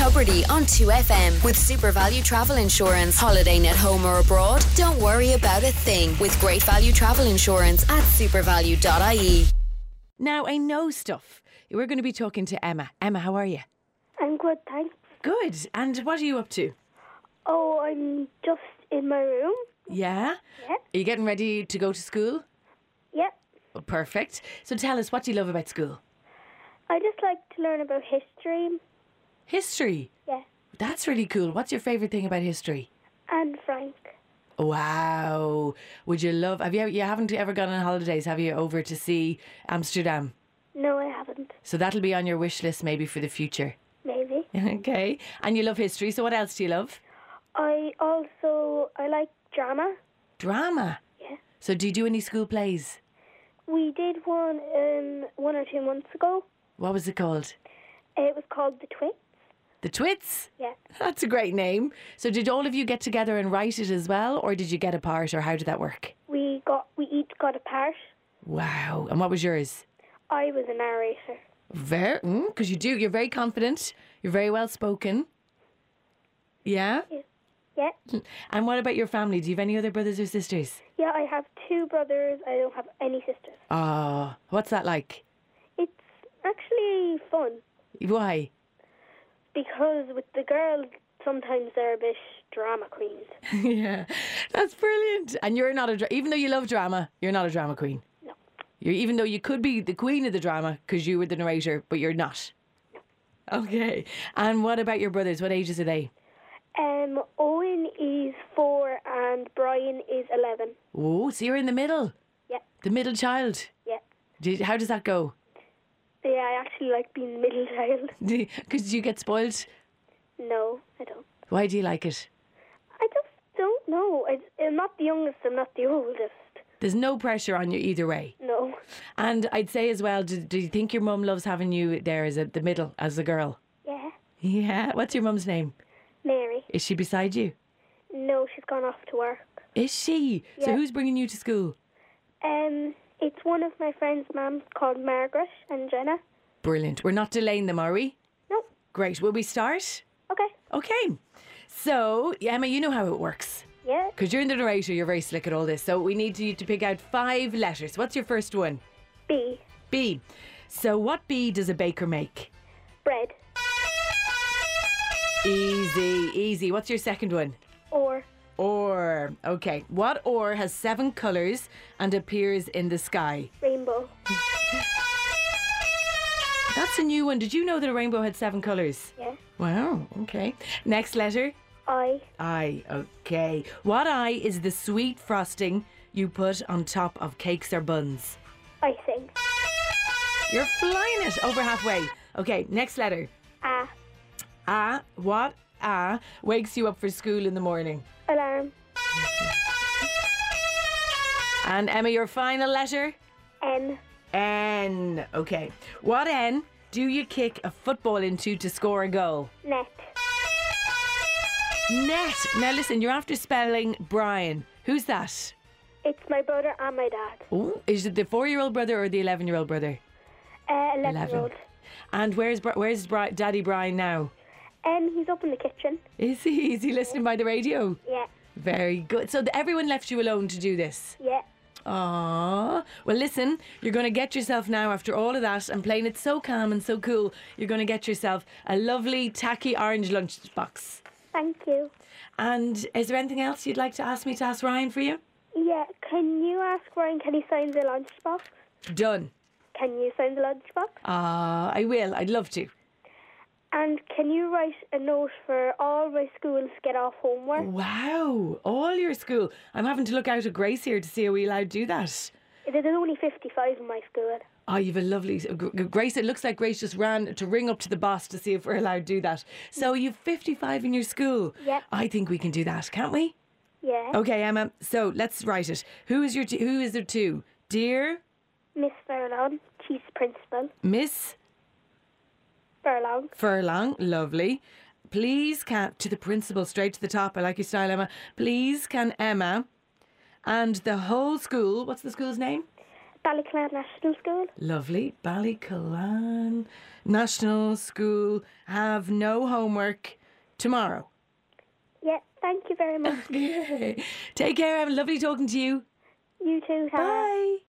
Tubridy on 2FM with Super Value Travel Insurance. Holidaying at home or abroad? Don't worry about a thing with Great Value Travel Insurance at supervalue.ie. Now, I know stuff. We're going to be talking to Emma. Emma, how are you? I'm good, thanks. Good. And what are you up to? Oh, I'm just in my room. Yeah? Yeah. Are you getting ready to go to school? Yeah. Oh, perfect. So tell us, what do you love about school? I just like to learn about history. History? Yeah. That's really cool. What's your favourite thing about history? And Frank. Wow. Would you love... You haven't ever gone on holidays, have you, over to see Amsterdam? No, I haven't. So that'll be on your wish list maybe for the future. Maybe. Okay. And you love history, so what else do you love? I like drama. Drama? Yeah. So do you do any school plays? We did one 1 or 2 months ago. What was it called? It was called The Twits. The Twits? Yeah. That's a great name. So did all of you get together and write it as well, or did you get a part, or how did that work? We each got a part. Wow. And what was yours? I was a narrator. Because you're very confident. You're very well spoken. Yeah? Yeah. And what about your family? Do you have any other brothers or sisters? Yeah, I have 2 brothers. I don't have any sisters. Oh, what's that like? It's actually fun. Why? Because with the girls, sometimes they're a bit drama queens. Yeah, that's brilliant. And you're not even though you love drama, you're not a drama queen. No. Even though you could be the queen of the drama because you were the narrator, but you're not. No. Okay. And what about your brothers? What ages are they? Owen is 4 and Brian is 11. Oh, so you're in the middle. Yeah. The middle child. Yeah. How does that go? Yeah, I actually like being the middle child. Because you get spoiled? No, I don't. Why do you like it? I just don't know. I'm not the youngest, I'm not the oldest. There's no pressure on you either way. No. And I'd say as well, do you think your mum loves having you there as the middle, as a girl? Yeah. Yeah. What's your mum's name? Mary. Is she beside you? No, she's gone off to work. Is she? Yeah. So who's bringing you to school? It's one of my friend's mums called Margaret and Jenna. Brilliant. We're not delaying them, are we? No. Great. Will we start? Okay. Okay. So, Emma, you know how it works. Yeah. Because you're in the narrator, you're very slick at all this. So we need you to pick out 5 letters. What's your first one? B. B. So what B does a baker make? Bread. Easy. What's your second one? Or. Okay. What ore has 7 colours and appears in the sky? Rainbow. That's a new one. Did you know that a rainbow had 7 colours? Yeah. Wow. Okay. Next letter? I. Okay. What eye is the sweet frosting you put on top of cakes or buns? Icing. You're flying it. Over halfway. Okay. Next letter? A. What wakes you up for school in the morning? Alarm. And Emma, your final letter? N. N. Okay. What N do you kick a football into to score a goal? Net. Net. Now listen, you're after spelling Brian. Who's that? It's my brother and my dad. Oh, is it the 4-year-old brother or the 11-year-old brother? 11-year-old. And where's Daddy Brian now? He's up in the kitchen. Is he? Is he listening by the radio? Yeah. Very good. So everyone left you alone to do this? Yeah. Aww. Well, listen, you're going to get yourself now, after all of that and playing it so calm and so cool, you're going to get yourself a lovely tacky orange lunchbox. Thank you. And is there anything else you'd like to ask me to ask Ryan for you? Yeah, can you ask Ryan, can he sign the lunchbox? Done. Can you sign the lunchbox? I will. I'd love to. And can you write a note for all my schools to get off homework? Wow. All your school. I'm having to look out at Grace here to see are we allowed to do that. There's only 55 in my school. Oh, you've a lovely... Grace, it looks like Grace just ran to ring up to the boss to see if we're allowed to do that. So you've 55 in your school. Yeah. I think we can do that, can't we? Yeah. Okay, Emma. So let's write it. Who is there to? Dear... Miss Furlong, she's principal. Miss... Furlong, lovely. Please can... To the principal, straight to the top. I like your style, Emma. Please can Emma and the whole school... What's the school's name? Ballyclan National School. Lovely. Ballyclan National School have no homework tomorrow. Yeah, thank you very much. Take care, Em. Lovely talking to you. You too, Tara. Bye.